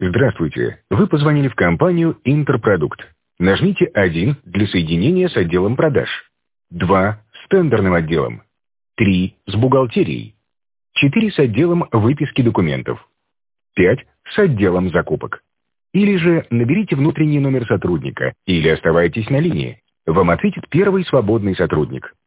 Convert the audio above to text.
Здравствуйте. Вы позвонили в компанию «Интерпродукт». Нажмите 1 для соединения с отделом продаж, 2 с тендерным отделом, 3 с бухгалтерией, 4 с отделом выписки документов, 5 с отделом закупок. Или же наберите внутренний номер сотрудника или оставайтесь на линии. Вам ответит первый свободный сотрудник.